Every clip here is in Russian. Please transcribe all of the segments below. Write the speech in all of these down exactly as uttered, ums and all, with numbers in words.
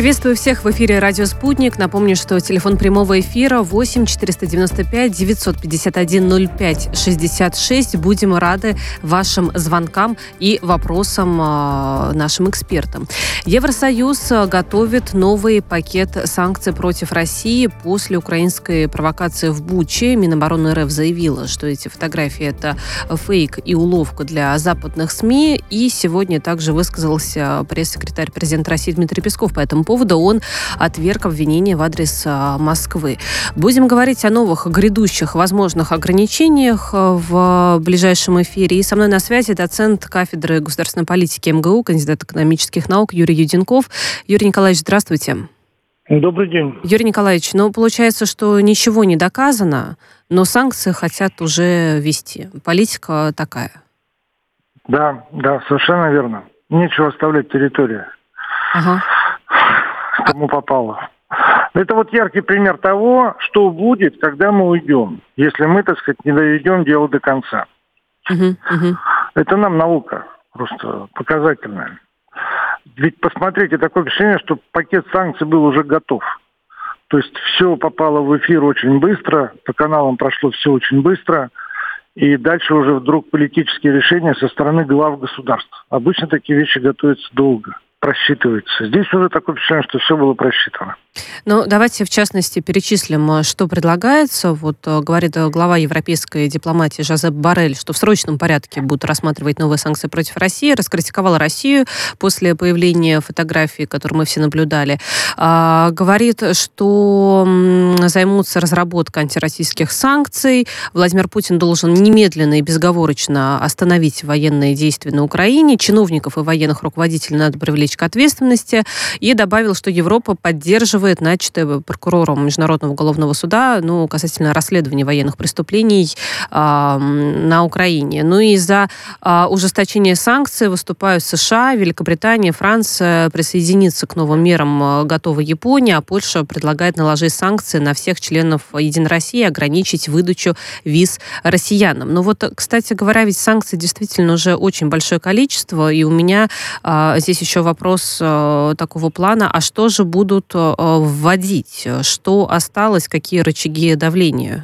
Приветствую всех в эфире «Радио Спутник». Напомню, что телефон прямого эфира восемь четыреста девяносто пять девятьсот пятьдесят один ноль пять шестьдесят шесть. Будем рады вашим звонкам и вопросам э, нашим экспертам. Евросоюз готовит новый пакет санкций против России после украинской провокации в Буче. Минобороны РФ заявила, что эти фотографии – это фейк и уловка для западных СМИ. И сегодня также высказался пресс-секретарь президента России Дмитрий Песков по этому поводу. Он отверг обвинения в адрес Москвы. Будем говорить о новых грядущих возможных ограничениях в ближайшем эфире. И со мной на связи доцент кафедры государственной политики МГУ, кандидат экономических наук Юрий Юденков. Юрий Николаевич, здравствуйте. Добрый день. Юрий Николаевич, ну, получается, что ничего не доказано, но санкции хотят уже ввести. Политика такая. Да, да, совершенно верно. Нечего оставлять территорию. Ага. Кому попало. Это вот яркий пример того, что будет, когда мы уйдем, если мы, так сказать, не доведем дело до конца. Угу, угу. Это нам наука просто показательная. Ведь посмотрите, такое впечатление, что пакет санкций был уже готов. То есть все попало в эфир очень быстро, по каналам прошло все очень быстро, и дальше уже вдруг политические решения со стороны глав государств. Обычно такие вещи готовятся долго, просчитываются. Здесь уже такое впечатление, что все было просчитано. Ну, давайте, в частности, перечислим, что предлагается. Вот говорит глава европейской дипломатии Жозеп Боррель, что в срочном порядке будут рассматривать новые санкции против России. Раскритиковала Россию после появления фотографий, которые мы все наблюдали. А, говорит, что займутся разработкой антироссийских санкций. Владимир Путин должен немедленно и безоговорочно остановить военные действия на Украине. Чиновников и военных руководителей надо привлечь к ответственности. И добавил, что Европа поддерживает начатое прокурором Международного уголовного суда, ну, касательно расследования военных преступлений э, на Украине. Ну и за э, ужесточение санкций выступают США, Великобритания, Франция. Присоединиться к новым мерам готова Япония, а Польша предлагает наложить санкции на всех членов Единой России, ограничить выдачу виз россиянам. Но вот, кстати говоря, ведь санкций действительно уже очень большое количество, и у меня э, здесь еще вопрос э, такого плана, а что же будут э, вводить? Что осталось? Какие рычаги давления?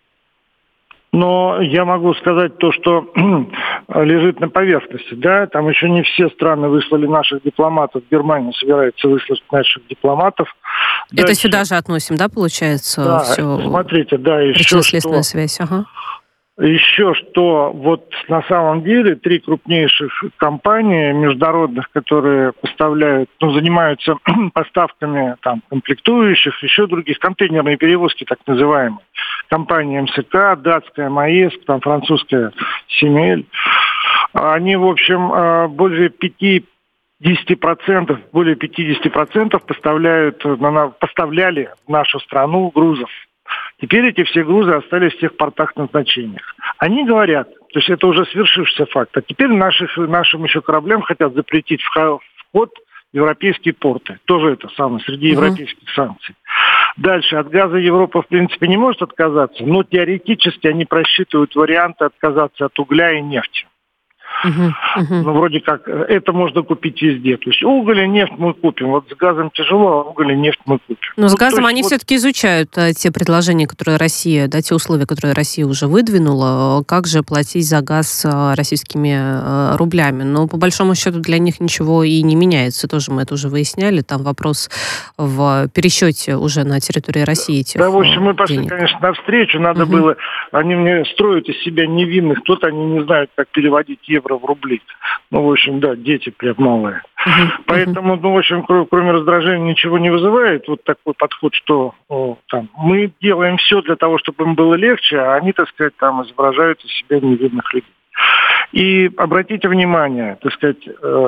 Но я могу сказать то, что лежит на поверхности. Да? Там еще не все страны выслали наших дипломатов. Германия собирается выслать наших дипломатов. Это Дальше... сюда же относим, да, получается? Да, все... смотрите, да, еще что... связь, ага. Еще что, вот на самом деле три крупнейших компании международных, которые поставляют, ну, занимаются поставками там комплектующих, еще других, контейнерные перевозки, так называемые. Компания МСК, датская МАЭСК, там французская Симель. Они, в общем, более пятьдесят процентов, более пятьдесят процентов поставляют, поставляли в нашу страну грузов. Теперь эти все грузы остались в тех портах назначениях. Они говорят, то есть это уже свершившийся факт, а теперь наших, нашим еще кораблям хотят запретить вход в европейские порты. Тоже это самое, среди uh-huh. европейских санкций. Дальше, от газа Европа, в принципе, не может отказаться, но теоретически они просчитывают варианты отказаться от угля и нефти. Uh-huh, uh-huh. Ну, вроде как, это можно купить везде. То есть уголь и нефть мы купим. Вот с газом тяжело, а уголь и нефть мы купим. Но с ну, газом они вот... все-таки изучают а, те предложения, которые Россия, да, те условия, которые Россия уже выдвинула. Как же платить за газ а, российскими а, рублями? Но по большому счету для них ничего и не меняется. Тоже мы это уже выясняли. Там вопрос в пересчете уже на территории России этих Да, в общем, мы пошли, денег. конечно, навстречу. Надо uh-huh. было... Они мне строят из себя невинных. Тут они не знают, как переводить евро в рубли. Ну, в общем, да, дети прям малые. Uh-huh. Поэтому, ну, в общем, кроме, кроме раздражения ничего не вызывает вот такой подход, что о, там, мы делаем все для того, чтобы им было легче, а они, так сказать, там изображают из себя невинных людей. И обратите внимание, так сказать... Э...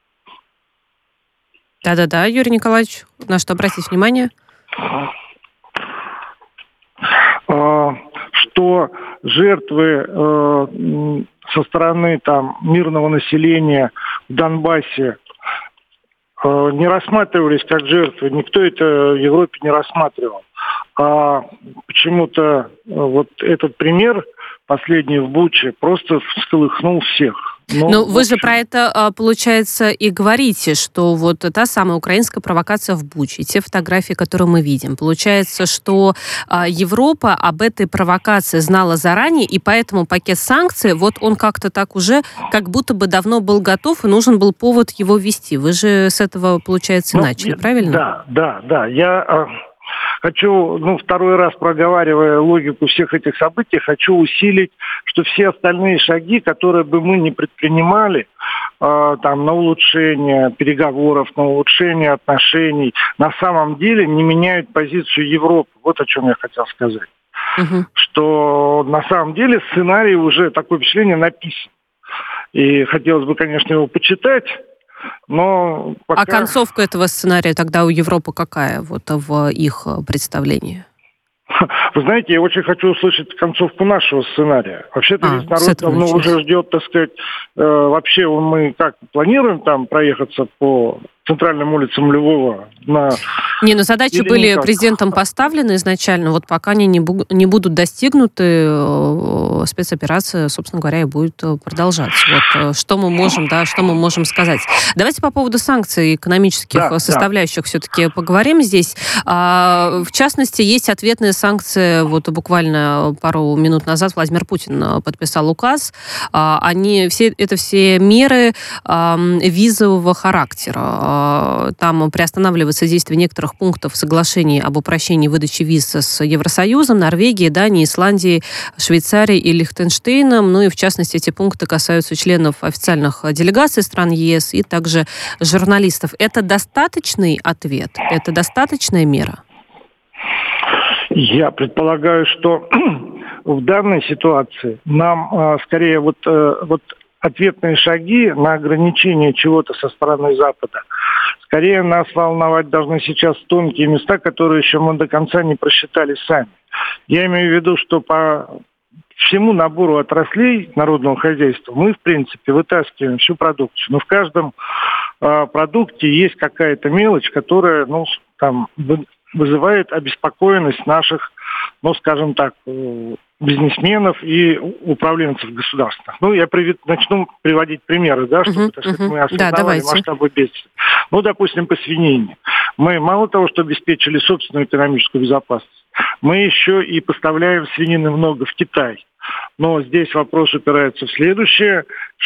Да-да-да, Юрий Николаевич, на что обратить внимание? Э, что жертвы... Э, со стороны там мирного населения в Донбассе э, не рассматривались как жертвы. Никто это в Европе не рассматривал. А почему-то э, вот этот пример, последний в Буче, просто всколыхнул всех. Но, Но вы же про это, получается, и говорите, что вот та самая украинская провокация в Буче, те фотографии, которые мы видим, получается, что Европа об этой провокации знала заранее, и поэтому пакет санкций, вот он как-то так уже, как будто бы давно был готов, и нужен был повод его ввести. Вы же с этого, получается, ну, начали, правильно? Да, да, да. Я... Хочу, ну, второй раз проговаривая логику всех этих событий, хочу усилить, что все остальные шаги, которые бы мы не предпринимали, э, там, на улучшение переговоров, на улучшение отношений, на самом деле не меняют позицию Европы. Вот о чем я хотел сказать. Угу. Что на самом деле сценарий уже, такое впечатление, написан. И хотелось бы, конечно, его почитать. Но пока... А концовка этого сценария тогда у Европы какая, вот в их представлении? Вы знаете, я очень хочу услышать концовку нашего сценария. Вообще-то а, весь народ давно уже ждет, так сказать, э, вообще мы как планируем там проехаться по центральным улицам Львова на... Не, ну задачи Или были никак? президентом поставлены изначально, вот пока они не, бу- не будут достигнуты, спецоперация, собственно говоря, и будет продолжаться. Вот что мы можем, да, что мы можем сказать. Давайте по поводу санкций экономических да, составляющих да. все-таки поговорим здесь. А, в частности, есть ответные санкции. Вот буквально пару минут назад Владимир Путин подписал указ. А, они все, это все меры а, визового характера. Там приостанавливается действие некоторых пунктов соглашений об упрощении выдачи виз с Евросоюзом, Норвегией, Данией, Исландией, Швейцарией и Лихтенштейном. Ну и, в частности, эти пункты касаются членов официальных делегаций стран ЕС и также журналистов. Это достаточный ответ? Это достаточная мера? Я предполагаю, что в данной ситуации нам скорее вот, вот ответные шаги на ограничение чего-то со стороны Запада, скорее нас волновать должны сейчас тонкие места, которые еще мы до конца не просчитали сами. Я имею в виду, что по всему набору отраслей народного хозяйства мы, в принципе, вытаскиваем всю продукцию. Но в каждом э, продукте есть какая-то мелочь, которая, ну, там, вызывает обеспокоенность наших, ну, скажем так, бизнесменов и управленцев государственных. Ну, я привед, начну приводить примеры, да, чтобы uh-huh, так сказать, uh-huh. мы осознавали да, масштабы бедствия. Ну, допустим, по свинине. Мы мало того, что обеспечили собственную экономическую безопасность, мы еще и поставляем свинины много в Китай. Но здесь вопрос упирается в следующее,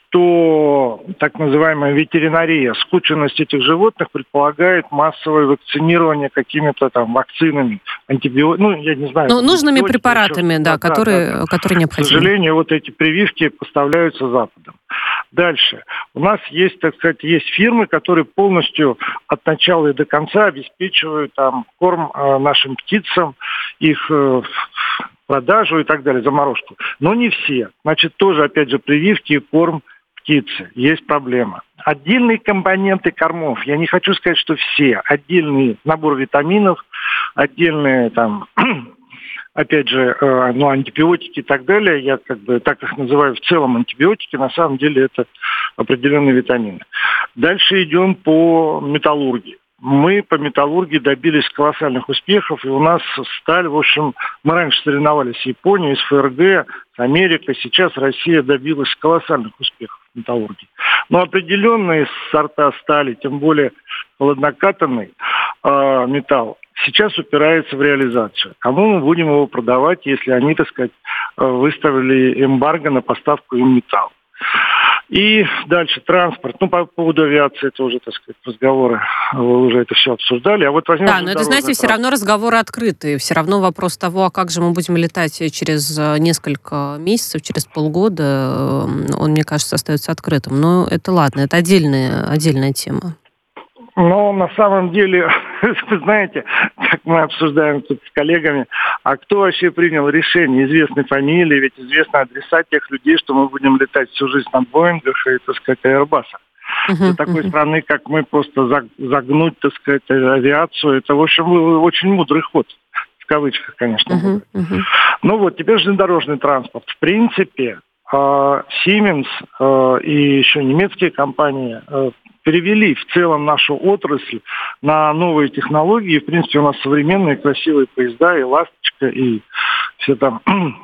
что так называемая ветеринария, скученность этих животных предполагает массовое вакцинирование какими-то там вакцинами, антибиотиками, ну, я не знаю. Ну, нужными препаратами, да, да, которые, да, да. которые необходимы. К сожалению, вот эти прививки поставляются Западом. Дальше. У нас есть, так сказать, есть фирмы, которые полностью от начала и до конца обеспечивают там корм э, нашим птицам, их э, продажу и так далее, заморозку. Но не все. Значит, тоже, опять же, прививки и корм птицы. Есть проблема. Отдельные компоненты кормов, я не хочу сказать, что все. Отдельный набор витаминов, отдельные там... Опять же, ну, антибиотики и так далее, я как бы так их называю в целом антибиотики, на самом деле это определенные витамины. Дальше идем по металлургии. Мы по металлургии добились колоссальных успехов, и у нас сталь, в общем, мы раньше соревновались с Японией, с ФРГ, с Америкой, сейчас Россия добилась колоссальных успехов в металлургии. Но определенные сорта стали, тем более холоднокатанный э, металл, сейчас упирается в реализацию. Кому мы будем его продавать, если они, так сказать, выставили эмбарго на поставку им металла? И дальше транспорт. Ну, по поводу авиации это уже, так сказать, разговоры. Вы уже это все обсуждали. А вот возьмем... Да, но это, знаете, все равно разговоры открытые. Все равно вопрос того, а как же мы будем летать через несколько месяцев, через полгода, он, мне кажется, остается открытым. Но это ладно, это отдельная, отдельная тема. Но на самом деле, вы знаете, как мы обсуждаем тут с коллегами, а кто вообще принял решение, известной фамилии, ведь известны адреса тех людей, что мы будем летать всю жизнь на Боингах и, так сказать, Airbus'ах. Uh-huh, Для такой uh-huh. страны, как мы, просто загнуть, так сказать, авиацию, это, в общем, очень мудрый ход. В кавычках, конечно. Uh-huh, uh-huh. Ну вот, теперь железнодорожный транспорт. В принципе, Siemens и еще немецкие компании перевели в целом нашу отрасль на новые технологии. В принципе, у нас современные красивые поезда, и «Ласточка», и все там,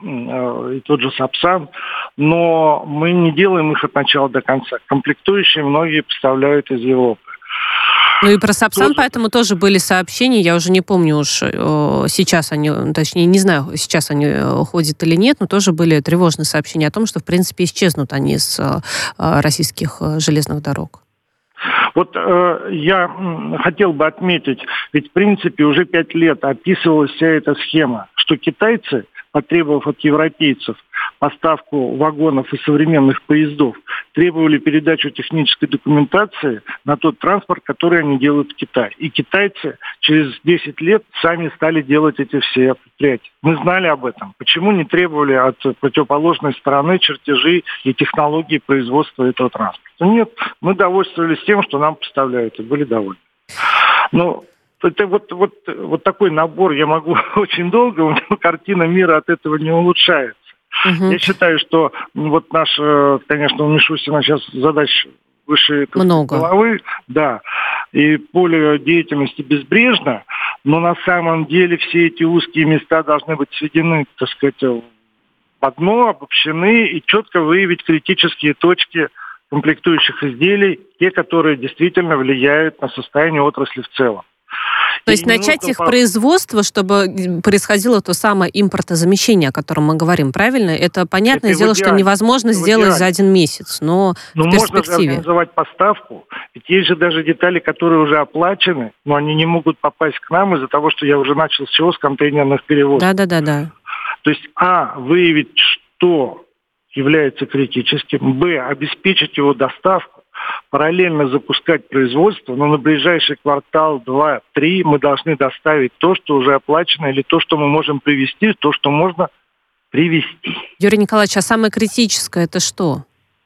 и тот же Сапсан, но мы не делаем их от начала до конца. Комплектующие многие поставляют из Европы. Ну и про Сапсан, тоже... поэтому тоже были сообщения, я уже не помню уж, сейчас они, точнее, не знаю, сейчас они ходят или нет, но тоже были тревожные сообщения о том, что, в принципе, исчезнут они с российских железных дорог. Вот э, я хотел бы отметить, ведь, в принципе, уже пять лет описывалась вся эта схема, что китайцы, потребовав от европейцев поставку вагонов и современных поездов, требовали передачу технической документации на тот транспорт, который они делают в Китае. И китайцы через десять лет сами стали делать эти все предприятия. Мы знали об этом. Почему не требовали от противоположной стороны чертежи и технологии производства этого транспорта? Нет, мы довольствовались тем, что нам поставляют, и были довольны. Но это вот, вот, вот такой набор, я могу очень долго, у меня картина мира от этого не улучшается. Угу. Я считаю, что вот наш, конечно, у Мишустина сейчас задач выше головы, да, и поле деятельности безбрежно, но на самом деле все эти узкие места должны быть сведены, так сказать, в одно, обобщены и четко выявить критические точки комплектующих изделий, те, которые действительно влияют на состояние отрасли в целом. То есть начать их по... производство, чтобы происходило то самое импортозамещение, о котором мы говорим, правильно? Это понятное это дело, что невозможно это сделать за один месяц, но ну, в перспективе. Можно же организовать поставку, ведь есть же даже детали, которые уже оплачены, но они не могут попасть к нам из-за того, что я уже начал с чего? С контейнерных перевозок. Да-да-да. То есть, а, выявить, что является критическим, б, обеспечить его доставку, параллельно запускать производство, но на ближайший квартал, два, три мы должны доставить то, что уже оплачено, или то, что мы можем привезти, то, что можно привезти. Юрий Николаевич, а самое критическое это что?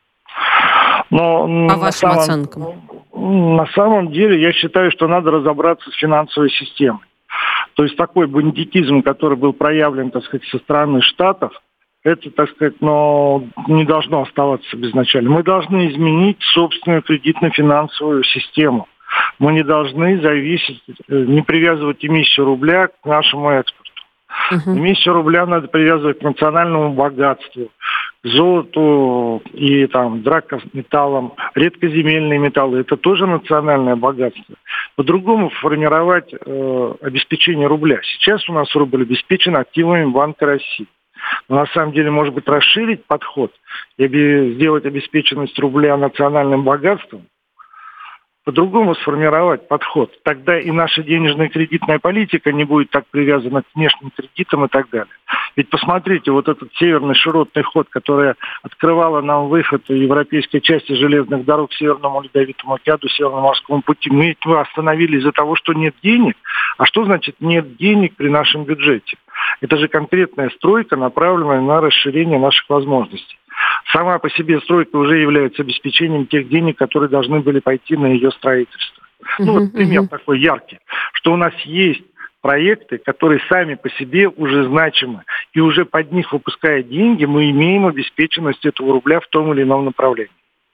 Но, По вашим самом, оценкам? На самом деле, я считаю, что надо разобраться с финансовой системой. То есть такой бандитизм, который был проявлен, так сказать, со стороны Штатов, это, так сказать, но не должно оставаться безначально. Мы должны изменить собственную кредитно-финансовую систему. Мы не должны зависеть, не привязывать эмиссию рубля к нашему экспорту. Uh-huh. Эмиссию рубля надо привязывать к национальному богатству, к золоту и там, драгметаллам, редкоземельные металлы. Это тоже национальное богатство. По-другому формировать э, обеспечение рубля. Сейчас у нас рубль обеспечен активами Банка России. Но на самом деле, может быть, расширить подход и сделать обеспеченность рубля национальным богатством, по-другому сформировать подход. Тогда и наша денежная кредитная политика не будет так привязана к внешним кредитам и так далее. Ведь посмотрите, вот этот северный широтный ход, который открывала нам выход в европейской части железных дорог к Северному Ледовитому океану, Северному морскому пути, мы его остановили из-за того, что нет денег. А что значит нет денег при нашем бюджете? Это же конкретная стройка, направленная на расширение наших возможностей. Сама по себе стройка уже является обеспечением тех денег, которые должны были пойти на ее строительство. Uh-huh, ну вот пример uh-huh. такой яркий, что у нас есть проекты, которые сами по себе уже значимы, и уже под них, выпуская деньги, мы имеем обеспеченность этого рубля в том или ином направлении.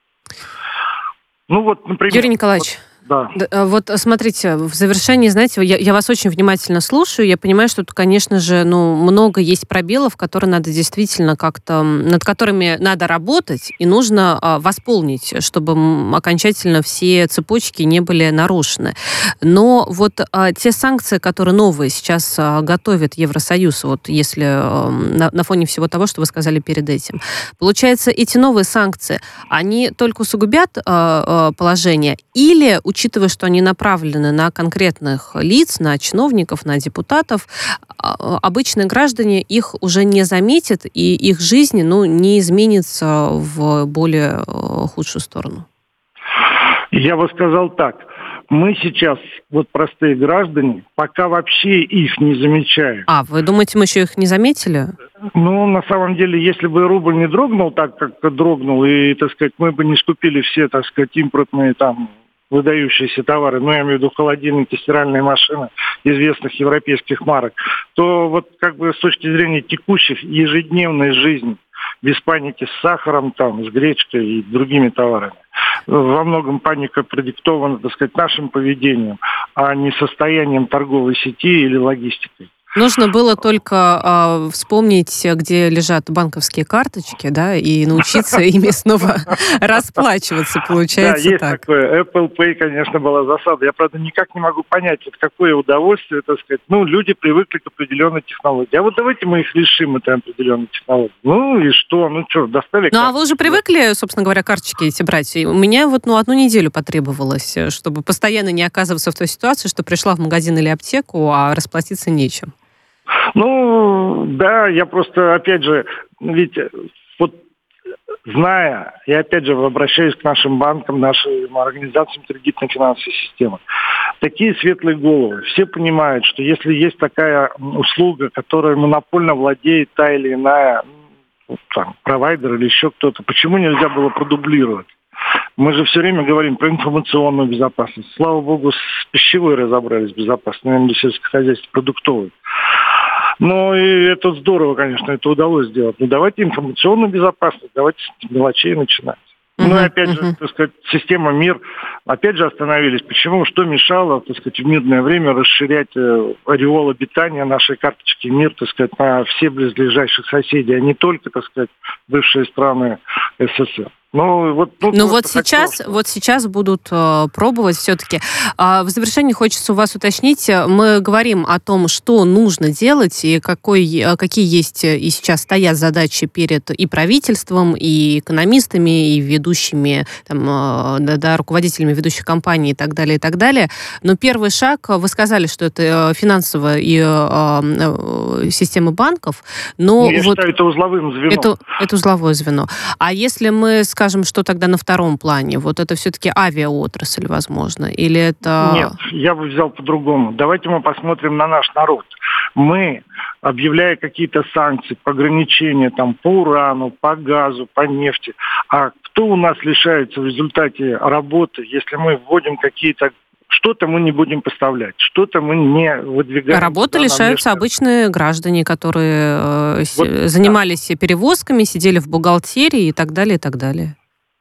Ну вот, например... Юрий Николаевич... Вот... Да. Вот смотрите, в завершении, знаете, я, я вас очень внимательно слушаю, я понимаю, что тут, конечно же, ну, много есть пробелов, которые надо действительно как-то, над которыми надо работать, и нужно а, восполнить, чтобы окончательно все цепочки не были нарушены. Но вот а, те санкции, которые новые сейчас а, готовит Евросоюз, вот если а, на, на фоне всего того, что вы сказали перед этим, получается, эти новые санкции, они только усугубят а, а, положение, или учитывая, что они направлены на конкретных лиц, на чиновников, на депутатов, обычные граждане их уже не заметят, и их жизнь, ну, не изменится в более худшую сторону? Я бы сказал так. Мы сейчас, вот простые граждане, пока вообще их не замечаем. А, вы думаете, мы еще их не заметили? Ну, на самом деле, если бы рубль не дрогнул так, как дрогнул, и, так сказать, мы бы не скупили все, так сказать, импортные там выдающиеся товары, ну, я имею в виду холодильники, стиральные машины известных европейских марок, то вот как бы с точки зрения текущих ежедневной жизни, без паники с сахаром, там, с гречкой и другими товарами, во многом паника продиктована, так сказать, нашим поведением, а не состоянием торговой сети или логистикой. Нужно было только э, вспомнить, где лежат банковские карточки, да, и научиться ими снова расплачиваться, получается так. Да, есть так. такое. Apple Pay, конечно, была засада. Я, правда, никак не могу понять, вот какое удовольствие, так сказать. Ну, люди привыкли к определенной технологии. А вот давайте мы их лишим этой определенной технологии. Ну, и что? Ну, что, достали Ну, а вы уже привыкли, собственно говоря, карточки эти брать? У меня вот, ну, одну неделю потребовалось, чтобы постоянно не оказываться в той ситуации, что пришла в магазин или аптеку, а расплатиться нечем. Ну, да, я просто, опять же, ведь вот зная, я опять же обращаюсь к нашим банкам, нашим организациям кредитной финансовой системы, такие светлые головы, все понимают, что если есть такая услуга, которой монопольно владеет та или иная, там, провайдер или еще кто-то, почему нельзя было продублировать? Мы же все время говорим про информационную безопасность. Слава богу, с пищевой разобрались безопасно, наверное, сельское хозяйство продуктовое. Ну, и это здорово, конечно, это удалось сделать. Но давайте информационную безопасность, давайте с мелочей начинать. Uh-huh, ну и опять uh-huh. же, так сказать, система МИР, опять же остановились. Почему? Что мешало, так сказать, в мирное время расширять э, ореол обитания нашей карточки МИР, так сказать, на все близлежащих соседей, а не только, так сказать, бывшие страны СССР. Ну вот, ну, ну вот сейчас, хотел, вот сейчас будут э, пробовать все-таки. А в завершении хочется у вас уточнить. Мы говорим о том, что нужно делать и какой, какие есть и сейчас стоят задачи перед и правительством, и экономистами, и ведущими, там, э, да, да, руководителями ведущих компаний и так далее, и так далее. Но первый шаг, вы сказали, что это финансовая и э, э, система банков. Но ну, я вот считаю, это узловым звеном. Это, это узловое звено. А если мы скажем, Скажем, что тогда на втором плане? Вот это все-таки авиаотрасль, возможно? Или это... Нет, я бы взял по-другому. Давайте мы посмотрим на наш народ. Мы, объявляя какие-то санкции, ограничения там, по урану, по газу, по нефти, а кто у нас лишается в результате работы, если мы вводим какие-то... Что-то мы не будем поставлять, что-то мы не выдвигаем. Работы лишаются обычные граждане, которые э, вот, занимались да. перевозками, сидели в бухгалтерии и так далее, и так далее.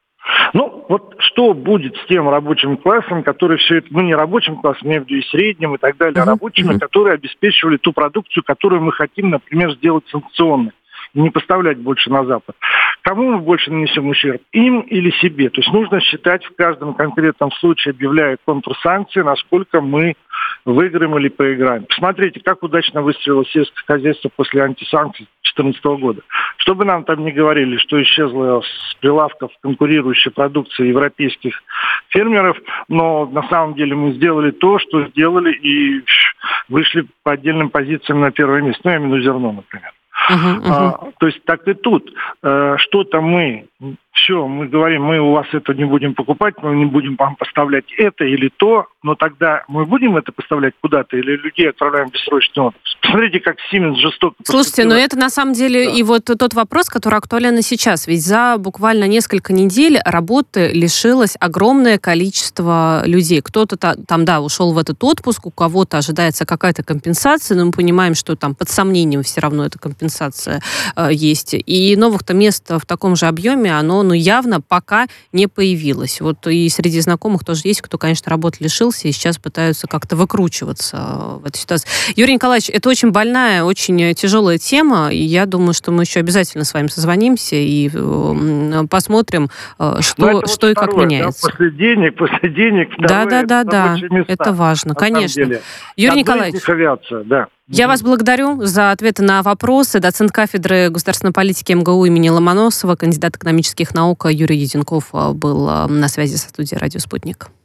Ну, вот что будет с тем рабочим классом, который все это, ну, не рабочим классом, я имею в виду и средним, и так далее, uh-huh. а рабочими, uh-huh. которые обеспечивали ту продукцию, которую мы хотим, например, сделать санкционной, и не поставлять больше на Запад. Кому мы больше нанесем ущерб? Им или себе? То есть нужно считать в каждом конкретном случае, объявляя контрсанкции, насколько мы выиграем или проиграем. Посмотрите, как удачно выстрелило сельское хозяйство после антисанкций две тысячи четырнадцатого года. Что бы нам там ни говорили, что исчезла с прилавков конкурирующая продукция европейских фермеров, но на самом деле мы сделали то, что сделали, и вышли по отдельным позициям на первое место. Ну, я имею в виду зерно, например. Uh-huh, uh-huh. А, то есть так и тут. А, что-то мы, все, мы говорим, мы у вас это не будем покупать, мы не будем вам поставлять это или то, но тогда мы будем это поставлять куда-то или людей отправляем в бессрочный отпуск. Посмотрите, как Siemens жестоко... Слушайте, но это на самом деле да. и вот тот вопрос, который актуален и сейчас. Ведь за буквально несколько недель работы лишилось огромное количество людей. Кто-то там, да, ушел в этот отпуск, у кого-то ожидается какая-то компенсация, но мы понимаем, что там под сомнением все равно эта компенсация э, есть. И новых-то мест в таком же объеме, оно ну, явно пока не появилось. Вот и среди знакомых тоже есть, кто, конечно, работы лишился, и сейчас пытаются как-то выкручиваться в этой ситуации. Юрий Николаевич, это очень больная, очень тяжелая тема, и я думаю, что мы еще обязательно с вами созвонимся и э, посмотрим, э, что, что вот и как меняется. Да, после денег, после денег. Да, да, да, да, это важно, конечно. Юрий Николаевич, авиация, да. Я вас благодарю за ответы на вопросы. Доцент кафедры государственной политики МГУ имени Ломоносова, кандидат экономических наук Юрий Юденков был на связи со студией «Радио Спутник».